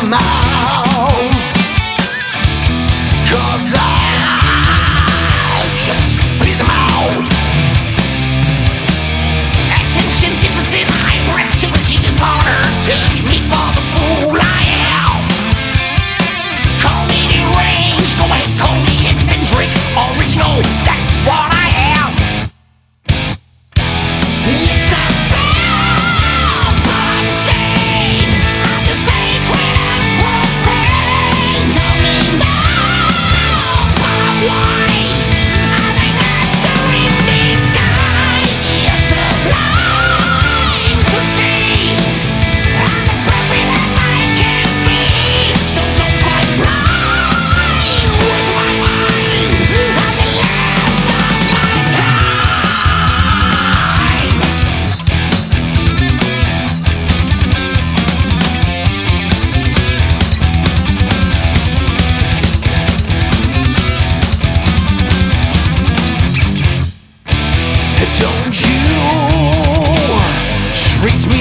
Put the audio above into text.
mouth, 'cause I just spit them out. Attention deficit hyperactivity disorder. Take me for the fool I am. Call me deranged, go ahead, call me eccentric. Original, that's what I am. It's a sound of shame. I'm the sacred and profane. Coming down my ways. I'm a master in disguise. Here to blind to see. I'm as perfect as I can be. So don't fight blind with my mind. I'm the last of my kind. Don't you treat me